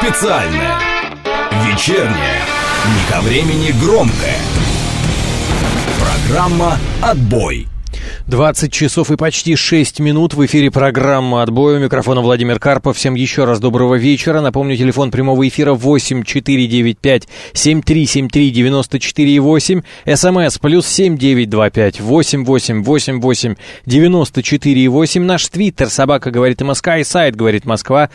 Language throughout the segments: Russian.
Специальная, вечерняя, не ко времени громкая. Программа «Отбой». 20 часов и почти 6 минут. В эфире программа «Отбой». У микрофона Владимир Карпов. Всем еще раз доброго вечера. Напомню, телефон прямого эфира 8495-7373-94,8. СМС +7 925 88 88 94,8. Наш твиттер собака говорит МСК и сайт говорит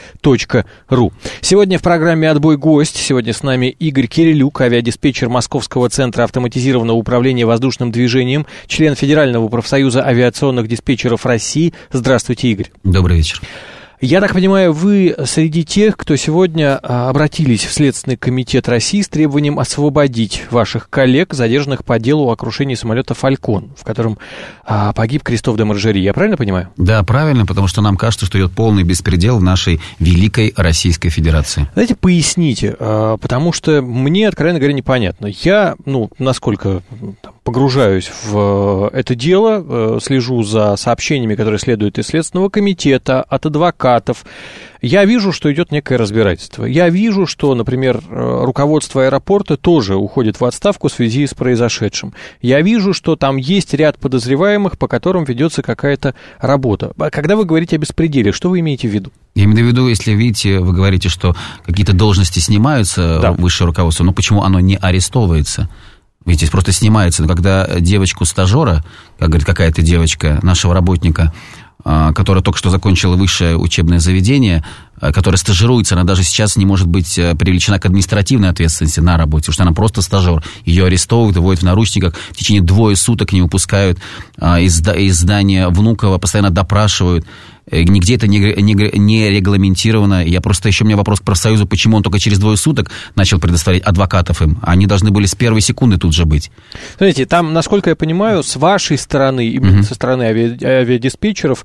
Москва.ру. Сегодня в программе «Отбой» гость. Сегодня с нами Игорь Кирилюк, авиадиспетчер Московского центра автоматизированного управления воздушным движением, член Федерального профсоюза авиационных диспетчеров России. Здравствуйте, Игорь. Добрый вечер. Я так понимаю, вы среди тех, кто сегодня обратились в Следственный комитет России с требованием освободить ваших коллег, задержанных по делу о крушении самолета «Фалькон», в котором погиб Кристоф де Маржери. Я правильно понимаю? Да, правильно, потому что нам кажется, что идет полный беспредел в нашей великой Российской Федерации. Давайте поясните, потому что мне, откровенно говоря, непонятно. Я, насколько погружаюсь в это дело, слежу за сообщениями, которые следуют из Следственного комитета, от адвокатов. Я вижу, что идет некое разбирательство. Я вижу, что, например, руководство аэропорта тоже уходит в отставку в связи с произошедшим. Я вижу, что там есть ряд подозреваемых, по которым ведется какая-то работа. Когда вы говорите о беспределе, что вы имеете в виду? Я имею в виду, если, видите, вы говорите, что какие-то должности снимаются, да, высшее руководство, но почему оно не арестовывается? Видите, просто снимается. Но когда девочку-стажера, как говорит какая-то девочка, нашего работника, которая только что закончила высшее учебное заведение, которая стажируется, она даже сейчас не может быть привлечена к административной ответственности на работе, потому что она просто стажер. Ее арестовывают, вводят в наручниках, в течение 2 суток не выпускают из здания Внуково, постоянно допрашивают. Нигде это не регламентировано. У меня вопрос к профсоюзу, почему он только через 2 суток начал предоставлять адвокатов им. Они должны были с первой секунды тут же быть. Смотрите, там, насколько я понимаю, с вашей стороны, именно со стороны авиадиспетчеров,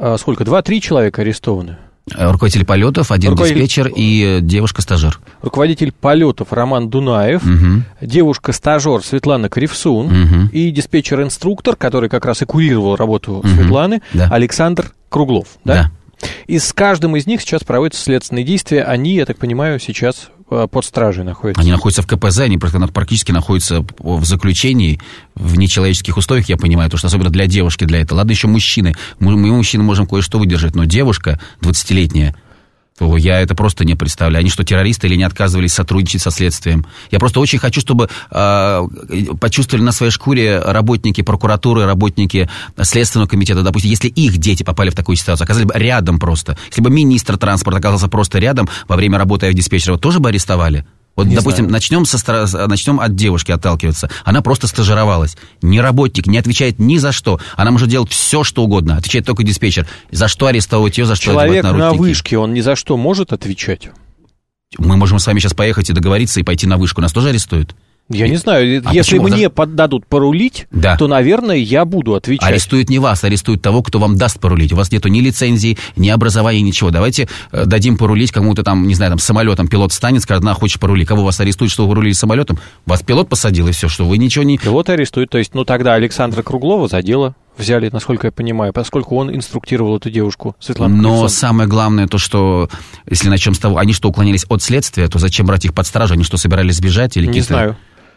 2-3 человека арестованы? Руководитель полетов, один диспетчер и девушка-стажер. Руководитель полетов Роман Дунаев, девушка-стажер Светлана Кривсун и диспетчер-инструктор, который как раз и курировал работу Светланы, Александр Круглов. Да? И с каждым из них сейчас проводятся следственные действия. Они, я так понимаю, сейчас под стражей находятся. Они находятся в КПЗ, они практически находятся в заключении, в нечеловеческих условиях, я понимаю, потому что особенно для девушки, для этого. Ладно, еще мужчины. Мы, мужчины, можем кое-что выдержать, но девушка 20-летняя, то я это просто не представляю. Они что, террористы или не отказывались сотрудничать со следствием? Я просто очень хочу, чтобы почувствовали на своей шкуре работники прокуратуры, работники Следственного комитета, допустим, если их дети попали в такую ситуацию, оказались бы рядом просто. Если бы министр транспорта оказался просто рядом во время работы авиадиспетчера, тоже бы арестовали? Вот, не допустим, начнем от девушки отталкиваться. Она просто стажировалась. Не работник, не отвечает ни за что. Она может делать все, что угодно. Отвечает только диспетчер. За что арестовывать ее, за что одевать наручники? Человек на вышке, он ни за что может отвечать? Мы можем с вами сейчас поехать и договориться, и пойти на вышку. Нас тоже арестуют? Я не знаю, если мне дадут порулить, то, наверное, я буду отвечать. Арестуют не вас, арестуют того, кто вам даст порулить. У вас нету ни лицензии, ни образования, ничего. Давайте дадим порулить кому-то там, не знаю, там самолетом пилот встанет, скажет, хочешь порулить. Кого вас арестуют, что вы порулили самолетом? Вас пилот посадил, и все, что вы ничего не... Пилот арестует, то есть, тогда Александра Круглова за дело взяли, насколько я понимаю, поскольку он инструктировал эту девушку, Светлану Кривсун. Но самое главное то, что, если начнем с того, они что, уклонились от следствия, то зачем брать их под стражу? Они что, собирались сбежать? Или не знаю.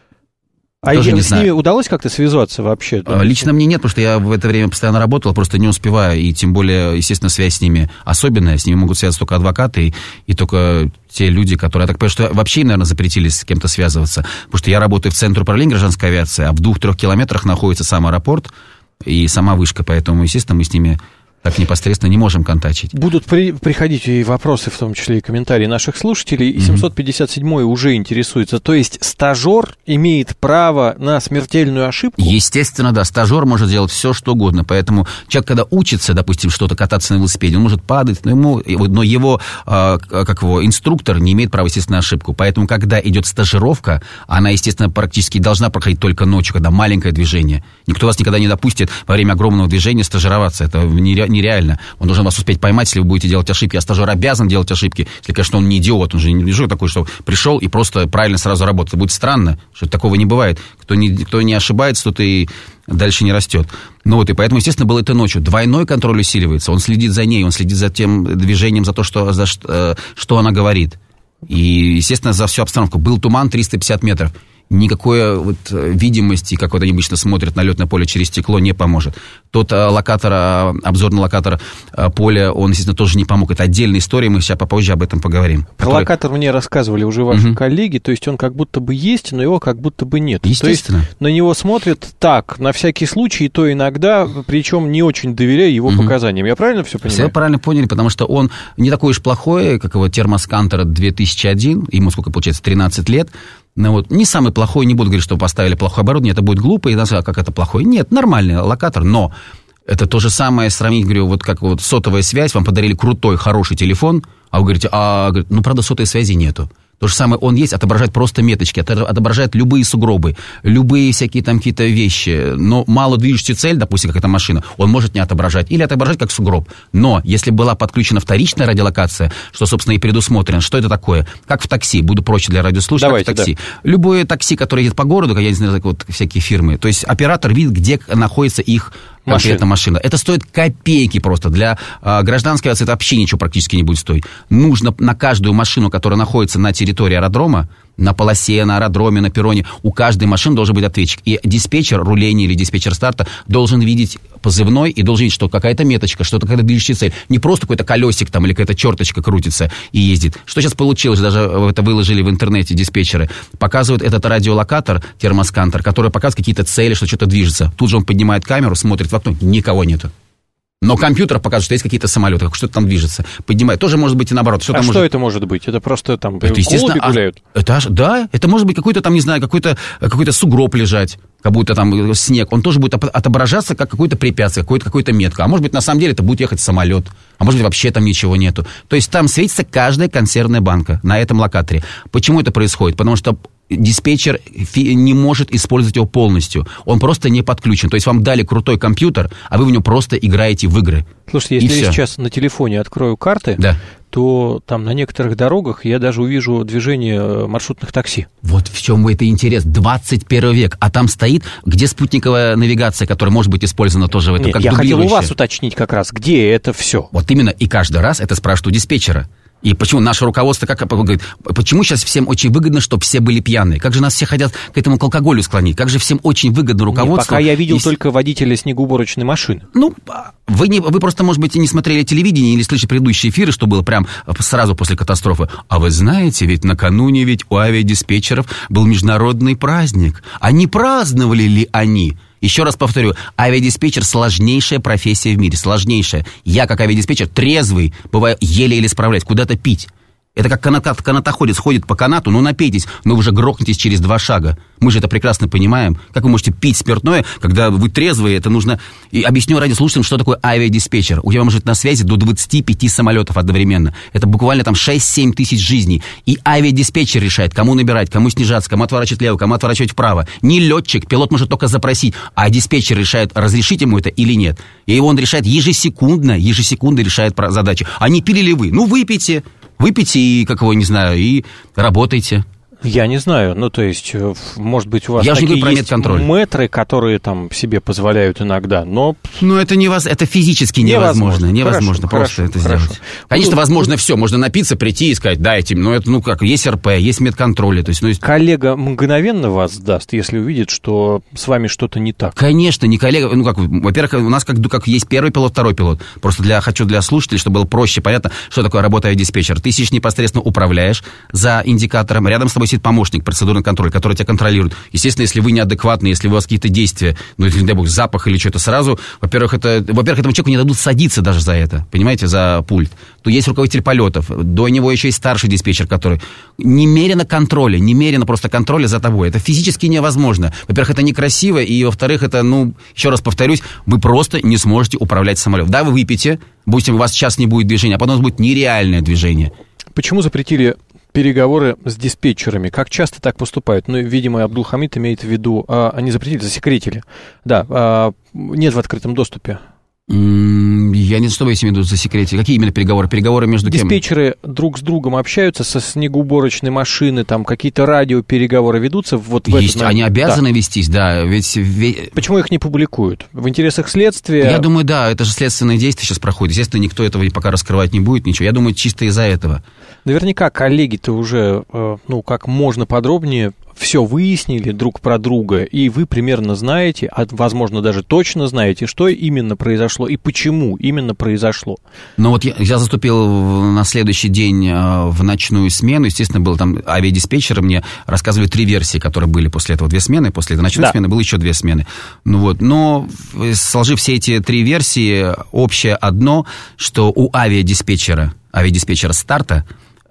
А с ними удалось как-то связаться вообще? Лично мне нет, потому что я в это время постоянно работал, просто не успеваю, и тем более, естественно, связь с ними особенная, с ними могут связаться только адвокаты и только те люди, которые... Я так понимаю, что вообще, наверное, запретили с кем-то связываться, потому что я работаю в Центре управления гражданской авиации, а в 2-3 километрах находится сам аэропорт и сама вышка, поэтому, естественно, мы с ними... так непосредственно не можем контачить. Будут приходить и вопросы, в том числе и комментарии наших слушателей. И 757-й уже интересуется. То есть стажер имеет право на смертельную ошибку? Естественно, да. Стажер может делать все, что угодно. Поэтому человек, когда учится, допустим, что-то кататься на велосипеде, он может падать, но его инструктор не имеет права, естественно, на ошибку. Поэтому, когда идет стажировка, она, естественно, практически должна проходить только ночью, когда маленькое движение. Никто вас никогда не допустит во время огромного движения стажироваться. Это нереально. Он должен вас успеть поймать, если вы будете делать ошибки. А стажер обязан делать ошибки, если, конечно, он не идиот. Он же не такой, что пришел и просто правильно сразу работает. Это будет странно, что такого не бывает. Кто не ошибается, тот и дальше не растет. И поэтому, естественно, было это ночью. Двойной контроль усиливается. Он следит за ней, он следит за тем движением, за то, что она говорит. И, естественно, за всю обстановку. Был туман 350 метров. Никакой вот видимости, как вот они обычно смотрят на лётное поле через стекло, не поможет. Тот локатор, обзорный локатор поля, он, естественно, тоже не помог. Это отдельная история, мы сейчас попозже об этом поговорим. Про локатор мне рассказывали уже ваши коллеги, то есть он как будто бы есть, но его как будто бы нет. Естественно. То есть на него смотрят так, на всякий случай, и то иногда, причем не очень доверяя его показаниям. Я правильно все понимаю? Все правильно поняли, потому что он не такой уж плохой, как его термоскантер 2001, ему сколько получается, 13 лет. Ну, вот, не самый плохой, не буду говорить, что поставили плохое оборудование, это будет глупо, и назвать, как это плохой. Нет, нормальный локатор, но это то же самое сравнить, говорю, вот как вот сотовая связь, вам подарили крутой, хороший телефон, а вы говорите, ну, правда, сотовой связи нету. То же самое, он есть, отображает просто меточки, отображает любые сугробы, любые всякие там какие-то вещи. Но мало движущая цель, допустим, как эта машина, он может не отображать или отображать как сугроб. Но если была подключена вторичная радиолокация, что, собственно, и предусмотрено, что это такое? Как в такси, буду проще для радиослушателей, как в такси. Да. Любое такси, которое едет по городу, как я не знаю, вот всякие фирмы, то есть оператор видит, где находится их конкретно машина. Это стоит копейки просто. Для гражданской авиации это вообще ничего практически не будет стоить. Нужно на каждую машину, которая находится на территории аэродрома, на полосе, на аэродроме, на перроне, у каждой машины должен быть ответчик. И диспетчер руления или диспетчер старта должен видеть позывной и должен видеть, что какая-то меточка, что-то какая-то движущая цель. Не просто какой-то колесик там или какая-то черточка крутится и ездит. Что сейчас получилось, даже это выложили в интернете диспетчеры, показывают этот радиолокатор, термоскантер, который показывает какие-то цели, что что-то движется. Тут же он поднимает камеру, смотрит в окно, никого нету. Но компьютер покажет, что есть какие-то самолеты, что-то там движется. Поднимает. Тоже может быть и наоборот. Что это может быть? Это просто там голуби гуляют? Да, это может быть какой-то там, не знаю, какой-то сугроб лежать, как будто там снег. Он тоже будет отображаться как какое-то препятствие, какая-то метка. А может быть, на самом деле, это будет ехать самолет. А может быть, вообще там ничего нету. То есть там светится каждая консервная банка на этом локаторе. Почему это происходит? Потому что диспетчер не может использовать его полностью. Он просто не подключен. То есть вам дали крутой компьютер, а вы в нем просто играете в игры. Слушайте, если я сейчас на телефоне открою карты, то там на некоторых дорогах я даже увижу движение маршрутных такси. Вот в чем это интерес. 21 век. А там стоит, где спутниковая навигация, которая может быть использована тоже в этом. Нет, я хотел у вас уточнить как раз, где это все. Вот именно. И каждый раз это спрашивают у диспетчера. И почему наше руководство говорит, почему сейчас всем очень выгодно, чтобы все были пьяные? Как же нас все хотят к этому к алкоголю склонить? Как же всем очень выгодно руководству? Пока я видел только водителя снегоуборочной машины. Ну, вы просто, может быть, не смотрели телевидение или слышали предыдущие эфиры, что было прям сразу после катастрофы. А вы знаете, ведь накануне у авиадиспетчеров был международный праздник. А не праздновали ли они? Еще раз повторю, авиадиспетчер – сложнейшая профессия в мире, сложнейшая. Я, как авиадиспетчер, трезвый, бываю, еле-еле справляюсь, куда-то пить. Это как канатоходец ходит по канату, ну напейтесь, но вы уже грохнетесь через 2 шага. Мы же это прекрасно понимаем. Как вы можете пить спиртное, когда вы трезвые, это нужно... И объясню радиослушателям, что такое авиадиспетчер. У тебя может быть на связи до 25 самолетов одновременно. Это буквально там 6-7 тысяч жизней. И авиадиспетчер решает, кому набирать, кому снижаться, кому отворачивать влево, кому отворачивать вправо. Не летчик, пилот может только запросить, а диспетчер решает, разрешить ему это или нет. И он решает ежесекундно решает задачи. А не пили ли вы? Ну, выпейте и, не знаю, и работайте. Я не знаю, ну, то есть, может быть, у вас такие есть мэтры, которые там себе позволяют иногда, но... Ну, это это физически невозможно. Невозможно просто это сделать. Конечно, возможно все. Можно напиться, прийти и сказать, дайте. Но это, есть РП, есть медконтроль. То есть, коллега мгновенно вас сдаст, если увидит, что с вами что-то не так. Конечно, не коллега. Во-первых, у нас как есть первый пилот, второй пилот. Просто хочу для слушателей, чтобы было проще, понятно, что такое работа авиадиспетчера. Ты сидишь непосредственно управляешь за индикатором, рядом с тобой сидит помощник, процедурный контроль, который тебя контролирует. Естественно, если вы неадекватны, если у вас какие-то действия, если, не дай бог, запах или что-то сразу, во-первых, этому человеку не дадут садиться даже за это, понимаете, за пульт. То есть руководитель полетов, до него еще есть старший диспетчер, который немерено просто контроля за тобой. Это физически невозможно. Во-первых, это некрасиво, и, во-вторых, это, еще раз повторюсь, вы просто не сможете управлять самолетом. Да, вы выпьете, допустим, у вас сейчас не будет движения, а потом будет нереальное движение. Почему запретили переговоры с диспетчерами? Как часто так поступают? Видимо, Абдулхамид имеет в виду, они запретили, засекретили. Да, нет в открытом доступе. Я не знаю, что вы имеете в виду засекретили. Какие именно переговоры? Переговоры между кем? Диспетчеры друг с другом общаются со снегоуборочной машины, там какие-то радиопереговоры ведутся вот в Есть, они обязаны вестись, да. Почему их не публикуют? В интересах следствия? Я думаю, да, это же следственные действия сейчас проходят. Естественно, никто этого пока раскрывать не будет, ничего. Я думаю, чисто из-за этого. Наверняка коллеги-то уже, как можно подробнее все выяснили друг про друга, и вы примерно знаете, возможно, даже точно знаете, что именно произошло и почему именно произошло. Ну вот я заступил на следующий день в ночную смену, естественно, был там авиадиспетчер, мне рассказывали 3 версии, которые были после этого 2 смены, после этой ночной смены было еще 2 смены. Но сложив все эти 3 версии, общее одно, что у авиадиспетчера старта,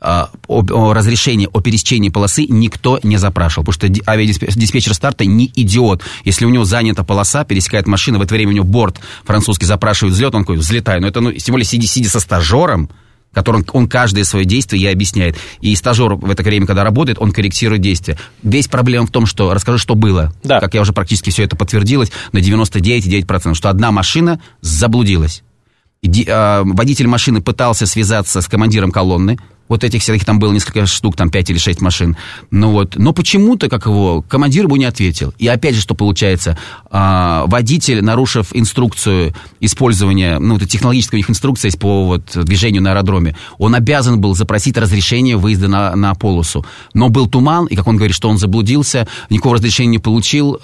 о разрешении о пересечении полосы никто не запрашивал, потому что авиадиспетчер старта не идиот. Если у него занята полоса, пересекает машина, в это время у него борт французский запрашивает взлет, он такой, взлетай. Но это, тем более, сидя со стажером, которому он каждое свое действие ей объясняет. И стажер в это время, когда работает, он корректирует действия. Весь проблема в том, что, расскажу, что было. Да. Как я уже практически все это подтвердилось, на 99,9%, что одна машина заблудилась. Водитель машины пытался связаться с командиром колонны. Вот этих всех там было несколько штук, там 5 или 6 машин. Но почему-то, командир ему не ответил. И опять же, что получается, водитель, нарушив инструкцию использования, технологическая у них инструкция есть по движению на аэродроме, он обязан был запросить разрешение выезда на полосу. Но был туман, и, как он говорит, что он заблудился, никакого разрешения не получил,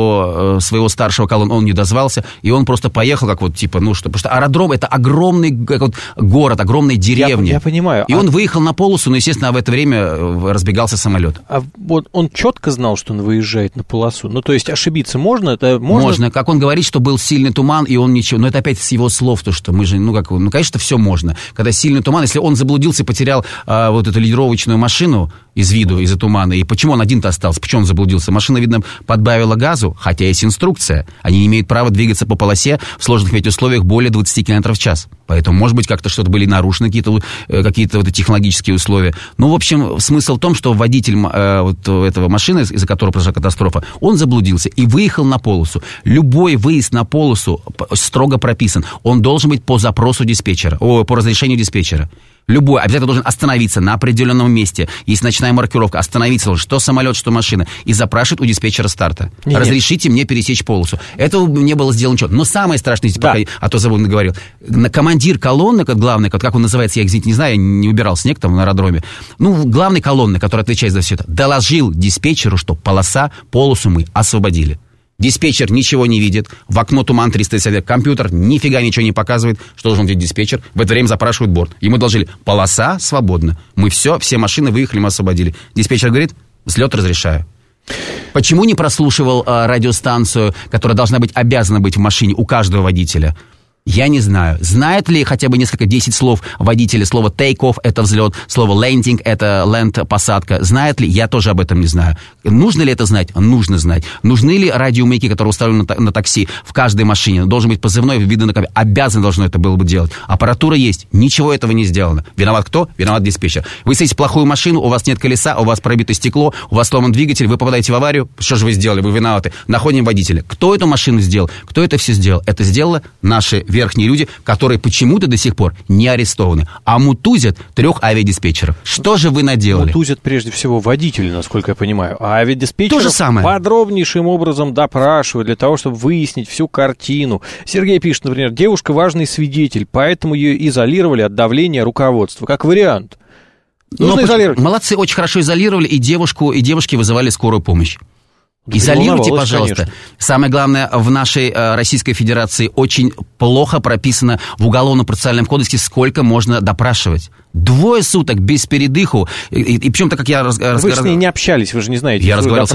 до своего старшего колонна он не дозвался, и он просто поехал, потому что аэродром — это огромный город, огромная деревня. Я понимаю. И он выехал на полосу, но, естественно, в это время разбегался самолет. А вот он четко знал, что он выезжает на полосу? То есть ошибиться можно? Можно. Как он говорит, что был сильный туман, и он ничего... Но это опять с его слов, то, что мы же... конечно, все можно. Когда сильный туман, если он заблудился, потерял эту лидировочную машину из виду, из-за тумана, и почему он один-то остался? Почему он заблудился? Машина, видно, подбавила газу, хотя есть инструкция. Они не имеют права двигаться по полосе в сложных условиях более 20 км в час. Поэтому, может быть, как-то что-то были нарушены, какие-то технологические условия. В общем, смысл в том, что водитель этого машины, из-за которого произошла катастрофа, он заблудился и выехал на полосу. Любой выезд на полосу строго прописан. Он должен быть по запросу диспетчера, по разрешению диспетчера. Любой обязательно должен остановиться на определенном месте. Есть ночная маркировка. Остановиться должен, что самолет, что машина. И запрашивает у диспетчера старта. Разрешите мне пересечь полосу. Этого не было сделано ничего. Но самое страшное, а то забыл, наговорил. Командир колонны, главный, как он называется, я, извините, не знаю, я не убирал снег там на аэродроме. Главный колонны, который отвечает за все это, доложил диспетчеру, что полосу мы освободили. Диспетчер ничего не видит, в окно туман 360, компьютер нифига ничего не показывает. Что должен делать диспетчер? В это время запрашивают борт. Ему доложили, полоса свободна. Мы все машины выехали, мы освободили. Диспетчер говорит, взлет разрешаю. Почему не прослушивал радиостанцию, которая должна быть, обязана быть в машине у каждого водителя? Я не знаю. Знает ли хотя бы 10 слов водителя? Слово take-off — это взлет, слово landing — это land, посадка. Знает ли? Я тоже об этом не знаю. Нужно ли это знать? Нужно знать. Нужны ли радиомаяки, которые установлены на такси в каждой машине? Должен быть позывной, видно на камере. Обязан должно это было бы делать. Аппаратура есть. Ничего этого не сделано. Виноват кто? Виноват диспетчер. Вы садитесь в плохую машину, у вас нет колеса, у вас пробито стекло, у вас сломан двигатель, вы попадаете в аварию. Что же вы сделали? Вы виноваты. Находим водителя. Кто эту машину сделал? Кто это все сделал? Это сделало наши верхние люди, которые почему-то до сих пор не арестованы, а мутузят 3 авиадиспетчеров. Что же вы наделали? Мутузят прежде всего водители, насколько я понимаю, а авиадиспетчеров подробнейшим образом допрашивают для того, чтобы выяснить всю картину. Сергей пишет, например, девушка важный свидетель, поэтому ее изолировали от давления руководства. Как вариант. Нужно изолировать. Молодцы, очень хорошо изолировали, и девушки вызывали скорую помощь. Изолируйте, пожалуйста. Конечно. Самое главное, в нашей Российской Федерации очень плохо прописано в Уголовно-процессуальном кодексе, сколько можно допрашивать. 2 суток без передыху. И причем-то, как я Вы с ней не общались, вы же не знаете. Я разговаривал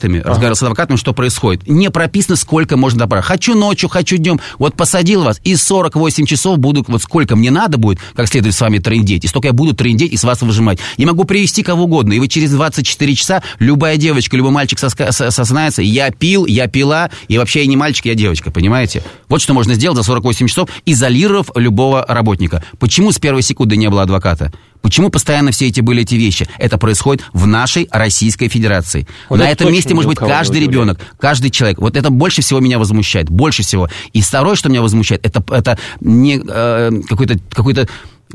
с адвокатами, что происходит. Не прописано, сколько можно допрашивать. Хочу ночью, хочу днем. Вот посадил вас, и 48 часов буду, сколько мне надо будет, как следует с вами трындеть, и столько я буду трындеть и с вас выжимать. Я могу привести кого угодно, и вы через 24 часа, любая девочка, любой мальчик сознается, я пил, я пила, и вообще я не мальчик, я девочка, понимаете? Вот что можно сделать за 48 часов, изолировав любого работника. Почему с первой секунды не было адвоката? Почему постоянно все были эти вещи? Это происходит в нашей Российской Федерации. Вот на этом месте может быть каждый ребенок, каждый человек. Вот это больше всего меня возмущает. Больше всего. И второе, что меня возмущает, это не какое-то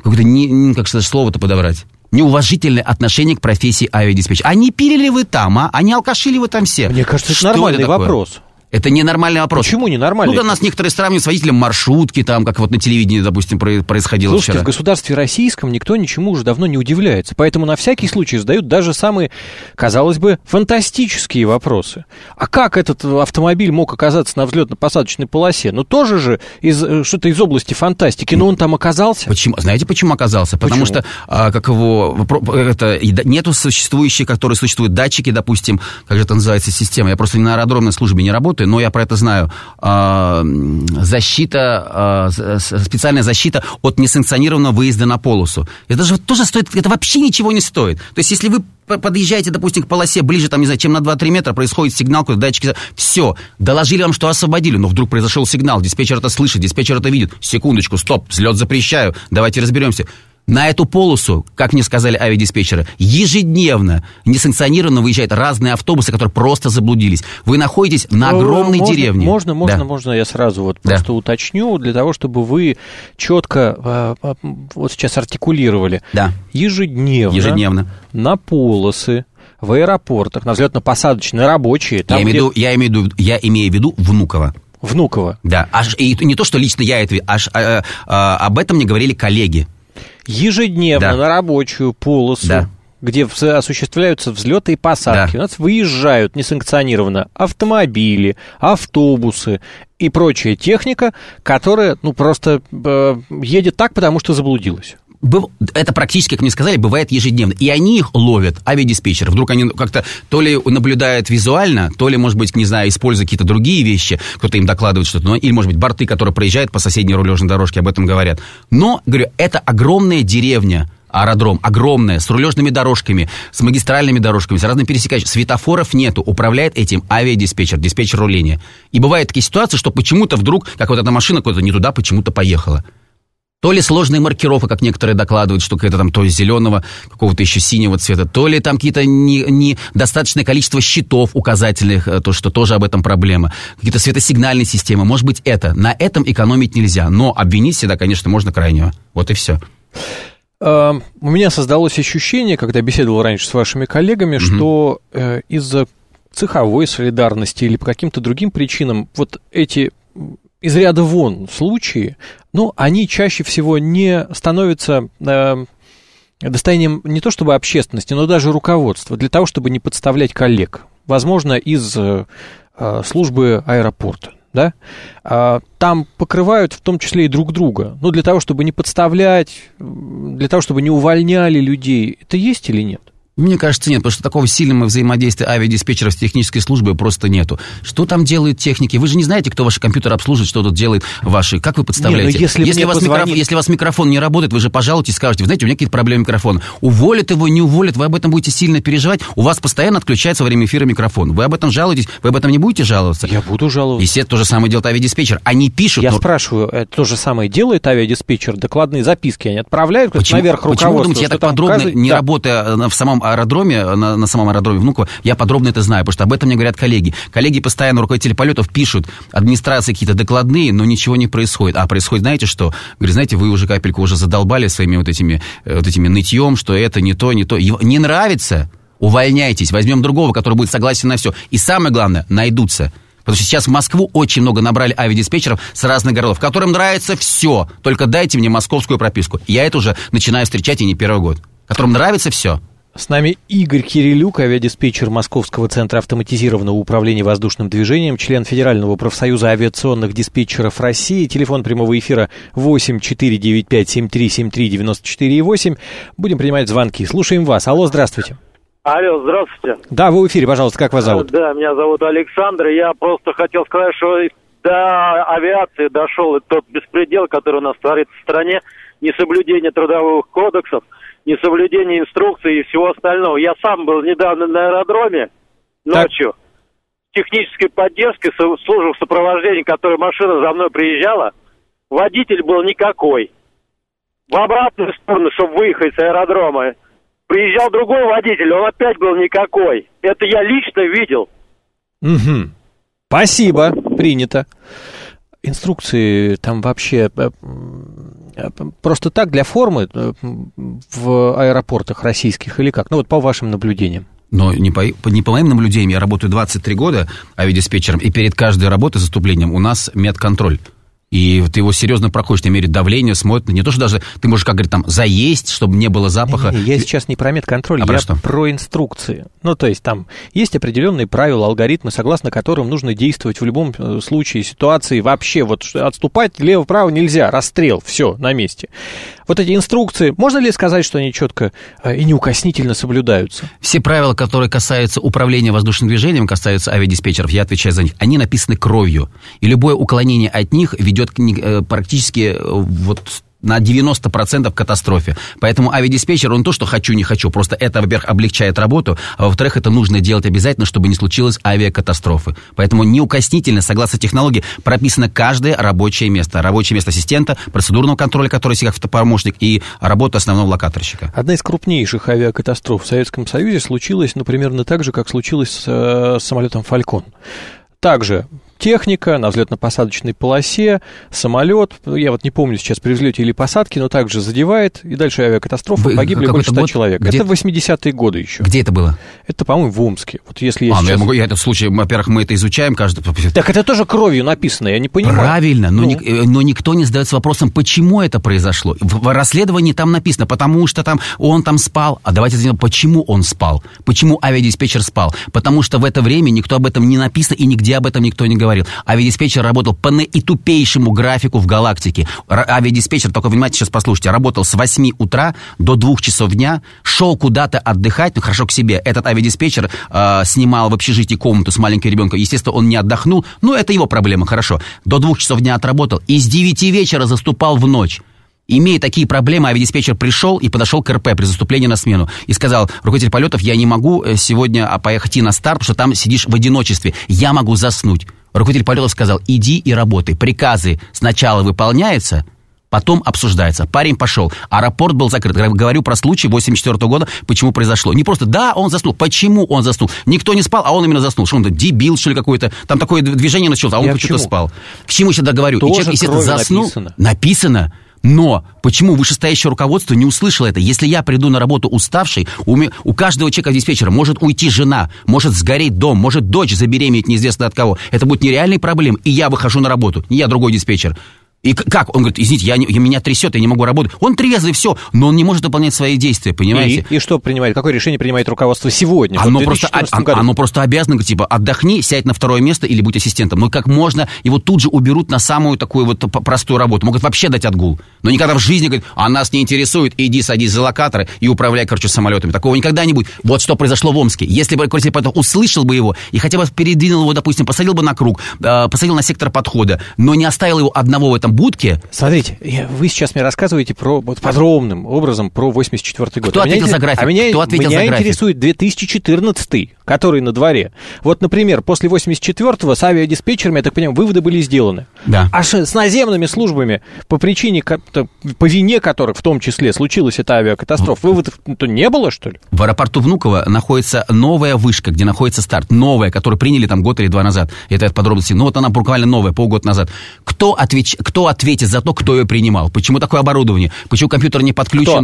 как слово-то подобрать? Неуважительное отношение к профессии авиадиспетчера. А не пили ли вы там, а? А не алкаши ли вы там все? Мне кажется, это нормальный вопрос. Это ненормальный вопрос. Почему ненормальный? Ну, нас некоторые сравнивают с водителем маршрутки, там, как вот на телевидении, допустим, происходило Слушайте, вчера. в государстве российском никто ничему уже давно не удивляется. Поэтому на всякий случай задают даже самые, казалось бы, фантастические вопросы. А как этот автомобиль мог оказаться на взлетно-посадочной полосе? Ну, тоже же что-то из области фантастики, но он там оказался. Почему? Знаете, почему оказался? Потому что, нету существующих, которые существуют, датчики, допустим, как же это называется, система. Я просто на аэродромной службе не работаю, но я про это знаю. Специальная защита от несанкционированного выезда на полосу. Это же тоже стоит, это вообще ничего не стоит. То есть, если вы подъезжаете, допустим, к полосе ближе, там, не знаю, чем на 2-3 метра, происходит сигнал, куда датчики... Все, доложили вам, что освободили, но вдруг произошел сигнал, диспетчер это слышит, диспетчер это видит. Секундочку, стоп, взлет запрещаю, давайте разберемся. На эту полосу, как мне сказали авиадиспетчеры, ежедневно несанкционированно выезжают разные автобусы, которые просто заблудились. Вы находитесь на огромной деревне. Можно я сразу просто уточню, для того, чтобы вы четко вот сейчас артикулировали. Да. Ежедневно на полосы в аэропортах, на взлетно-посадочные, рабочие. Там, я имею в виду Внуково. Внуково. Да. И не то, что лично я это... об этом мне говорили коллеги. Ежедневно на рабочую полосу, где осуществляются взлеты и посадки, у нас выезжают несанкционированно автомобили, автобусы и прочая техника, которая просто едет так, потому что заблудилась. Это практически, как мне сказали, бывает ежедневно. И они их ловят, авиадиспетчеры. Вдруг они как-то то ли наблюдают визуально, то ли, может быть, не знаю, используя какие-то другие вещи, кто-то им докладывает что-то, или, может быть, борты, которые проезжают по соседней рулежной дорожке, об этом говорят. Но, говорю, это огромная деревня, аэродром, огромная, с рулежными дорожками, с магистральными дорожками, с разными пересекающими. Светофоров нету, управляет этим авиадиспетчер, диспетчер руления. И бывают такие ситуации, что почему-то вдруг, как вот эта машина куда-то не туда почему-то поехала. То ли сложная маркировка, как некоторые докладывают, что какая-то там то зеленого, какого-то еще синего цвета, то ли там какие-то недостаточное количество щитов указательных, то, что тоже об этом проблема. Какие-то светосигнальные системы. Может быть, на этом экономить нельзя. Но обвинить всегда, конечно, можно крайнего. Вот и все. У меня создалось ощущение, когда беседовал раньше с вашими коллегами, что из-за цеховой солидарности или по каким-то другим причинам вот эти... из ряда вон случаи, они чаще всего не становятся достоянием не то чтобы общественности, но даже руководства, для того, чтобы не подставлять коллег. Возможно, из службы аэропорта. Да? Там покрывают в том числе и друг друга. Для того, чтобы не подставлять, для того, чтобы не увольняли людей. Это есть или нет? Мне кажется, нет, потому что такого сильного взаимодействия авиадиспетчеров с технической службой просто нету. Что там делают техники? Вы же не знаете, кто ваши компьютеры обслуживает, что тут делает ваши. Как вы представляете? Если у вас микрофон не работает, вы же пожалуйтесь, скажете, вы знаете, у меня какие-то проблемы микрофона. Уволят его, не уволят, вы об этом будете сильно переживать. У вас постоянно отключается во время эфира микрофон. Вы об этом жалуетесь, вы об этом не будете жаловаться? Я буду жаловаться. Естественно, то же самое делает авиадиспетчер. Они пишут... Я спрашиваю, это то же самое делает авиадиспетчер? Докладные записки они отправляют наверх руководству? Почему, думаете, я так подробно, не работая в самом аэродроме, на самом аэродроме Внуково, я подробно это знаю, потому что об этом мне говорят коллеги. Коллеги постоянно, руководители полетов, пишут администрации какие-то докладные, но ничего не происходит. А происходит, знаете что? Говорят, знаете, вы уже капельку уже задолбали своими вот этими нытьем, что это не то, не то. Не нравится? Увольняйтесь, возьмем другого, который будет согласен на все. И самое главное, найдутся. Потому что сейчас в Москву очень много набрали авиадиспетчеров с разных городов, которым нравится все. Только дайте мне московскую прописку. Я это уже начинаю встречать и не первый год. Которым нравится все. С нами Игорь Кирилюк, авиадиспетчер Московского центра автоматизированного управления воздушным движением, член Федерального профсоюза авиационных диспетчеров России. Телефон прямого эфира 8-495-7373-94-8. Будем принимать звонки. Слушаем вас. Алло, здравствуйте. Алло, здравствуйте. Да, вы в эфире, пожалуйста, как вас зовут? Да, меня зовут Александр. Я просто хотел сказать, что до авиации дошел тот беспредел, который у нас творится в стране, несоблюдение трудовых кодексов, несоблюдение инструкций и всего остального. Я сам был недавно на аэродроме ночью. Технической поддержкой, службы в сопровождении, которой машина за мной приезжала, водитель был никакой. В обратную сторону, чтобы выехать с аэродрома, приезжал другой водитель, он опять был никакой. Это я лично видел. Угу. Спасибо, принято. Инструкции там вообще просто так, для формы в аэропортах российских или как? Вот по вашим наблюдениям. Но не по моим наблюдениям, я работаю 23 года авиадиспетчером, и перед каждой работой с заступлением у нас медконтроль. И ты его серьезно проходишь, ты меряешь давление, смотрит, не то, что даже ты можешь, как говорить, там, заесть, чтобы не было запаха. Я сейчас не про медконтроль, я про инструкции. Ну, то есть там есть определенные правила, алгоритмы, согласно которым нужно действовать в любом случае, ситуации, вообще вот отступать лево-право нельзя, расстрел, все, на месте. Вот эти инструкции, можно ли сказать, что они четко и неукоснительно соблюдаются? Все правила, которые касаются управления воздушным движением, касаются авиадиспетчеров, я отвечаю за них, они написаны кровью. И любое уклонение от них ведет практически вот на 90% к катастрофе. Поэтому авиадиспетчер, он то, что хочу, не хочу. Просто это, во-первых, облегчает работу, а во-вторых, это нужно делать обязательно, чтобы не случилось авиакатастрофы. Поэтому неукоснительно, согласно технологии, прописано каждое рабочее место. Рабочее место ассистента, процедурного контроля, который как автопомощник, и работа основного локаторщика. Одна из крупнейших авиакатастроф в Советском Союзе случилась, ну, примерно так же, как случилось с самолетом «Фалькон». Также техника на взлетно-посадочной полосе, самолет, я вот не помню сейчас при взлете или посадке, но также задевает, и дальше авиакатастрофа, погибли больше 100 человек. Это 80-е годы еще. Где это было? Это, по-моему, в Омске. Вот если я сейчас... я этот случай, во-первых, мы это изучаем каждый... Так это тоже кровью написано, я не понимаю. Правильно, но никто не задается вопросом, почему это произошло. В расследовании там написано, потому что там он там спал. А давайте сделаем, почему он спал? Почему авиадиспетчер спал? Потому что в это время никто об этом не написано, и нигде об этом никто не говорил. Авиадиспетчер работал по наитупейшему графику в галактике. Авиадиспетчер, только внимательно сейчас послушайте, работал с 8 утра до 2 часов дня, шел куда-то отдыхать, ну хорошо, к себе. Этот авиадиспетчер снимал в общежитии комнату с маленьким ребенком. Естественно, он не отдохнул, но это его проблема, хорошо. До 2 часов дня отработал и с 9 вечера заступал в ночь. Имея такие проблемы, авиадиспетчер пришел и подошел к РП при заступлении на смену и сказал: руководитель полетов, я не могу сегодня поехать на старт, потому что там сидишь в одиночестве, я могу заснуть. Руководитель полетов сказал: иди и работай, приказы сначала выполняются, потом обсуждается. Парень пошел, аэропорт был закрыт. Говорю про случай 1984 года, почему произошло. Не просто, да, он заснул, почему он заснул? Никто не спал, а он именно заснул. Что он, дебил, что ли, какой-то? Там такое движение началось, а он почему-то спал. К чему я всегда говорю? Тоже и человек, естественно, заснул. Написано. Но почему вышестоящее руководство не услышало это? Если я приду на работу уставший, у каждого человека-диспетчера может уйти жена, может сгореть дом, может дочь забеременеть неизвестно от кого. Это будет нереальной проблемой, и я выхожу на работу, не я, другой диспетчер. И как? Он говорит: извините, меня трясет, я не могу работать. Он трезвый, все, но он не может выполнять свои действия, понимаете? И что принимает? Какое решение принимает руководство сегодня? Оно просто обязано, типа, отдохни, сядь на второе место или будь ассистентом. Но как можно, его тут же уберут на самую такую вот простую работу. Могут вообще дать отгул. Но никогда в жизни говорят: а нас не интересует, иди садись за локаторы и управляй, самолетами. Такого никогда не будет. Вот что произошло в Омске. Если бы руководитель полетов услышал бы его и хотя бы передвинул его, допустим, посадил бы на круг, посадил на сектор подхода, но не оставил его одного в этом будке. Смотрите, вы сейчас мне рассказываете подробным образом про 84-й год. Кто ответил за график? Меня интересует 2014, который на дворе. Вот, например, после 84-го с авиадиспетчерами, я так понимаю, выводы были сделаны. Да. А с наземными службами, по причине, по вине которых в том числе случилась эта авиакатастрофа, выводов не было, что ли? В аэропорту Внуково находится новая вышка, где находится старт. Новая, которую приняли там год или два назад. Это подробности. Ну вот она буквально новая, полгода назад. Кто ответит за то, кто ее принимал? Почему такое оборудование? Почему компьютер не подключен?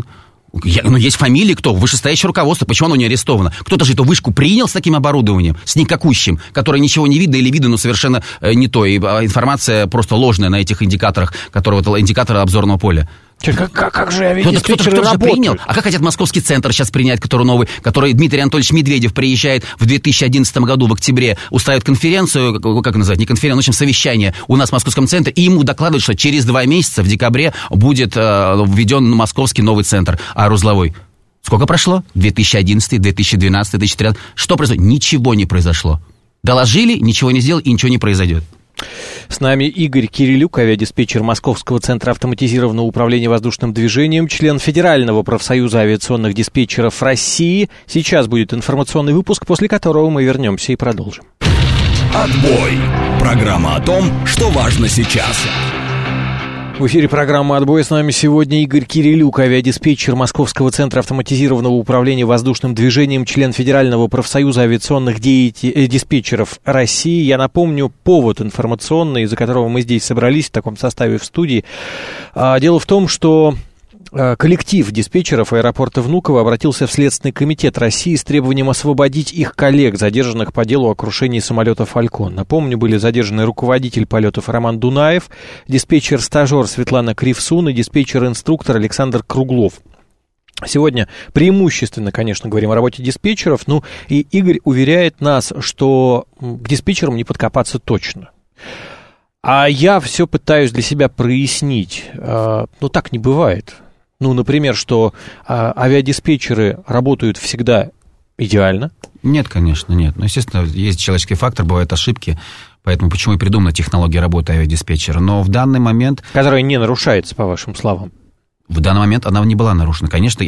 Есть фамилии, кто? Вышестоящее руководство. Почему оно не арестовано? Кто-то же эту вышку принял с таким оборудованием, с никакущим, которое ничего не видно или видно, но совершенно не то. И информация просто ложная на этих индикаторах, которые вот индикаторы обзорного поля. Как же авиадиспетчеры кто-то работают? принял. А как хотят Московский центр сейчас принять, который новый, который Дмитрий Анатольевич Медведев приезжает в 2011 году, в октябре, устраивает конференцию, как назвать, не конференцию, в общем, совещание у нас в Московском центре, и ему докладывают, что через 2 месяца, в декабре, будет введен Московский новый центр аэрозловой. Сколько прошло? 2011, 2012, 2013. Что произошло? Ничего не произошло. Доложили, ничего не сделали, и ничего не произойдет. С нами Игорь Кирилюк, авиадиспетчер Московского центра автоматизированного управления воздушным движением, член Федерального профсоюза авиационных диспетчеров России. Сейчас будет информационный выпуск, после которого мы вернемся и продолжим. Отбой. Программа о том, что важно сейчас. В эфире программа «Отбой». С нами сегодня Игорь Кирилюк, авиадиспетчер Московского центра автоматизированного управления воздушным движением, член Федерального профсоюза авиационных диспетчеров России. Я напомню, повод информационный, из-за которого мы здесь собрались в таком составе в студии. Дело в том, что Коллектив диспетчеров аэропорта Внуково обратился в Следственный комитет России с требованием освободить их коллег, задержанных по делу о крушении самолета «Фалькон». Напомню, были задержаны руководитель полетов Роман Дунаев, диспетчер-стажер Светлана Кривсун и диспетчер-инструктор Александр Круглов. Сегодня преимущественно, конечно, говорим о работе диспетчеров, и Игорь уверяет нас, что к диспетчерам не подкопаться точно. А я все пытаюсь для себя прояснить. Так не бывает. Например, что авиадиспетчеры работают всегда идеально. Нет, конечно, нет. Естественно, есть человеческий фактор, бывают ошибки. Поэтому почему и придумана технология работы авиадиспетчера. Но в данный момент... Которая не нарушается, по вашим словам. В данный момент она не была нарушена. Конечно,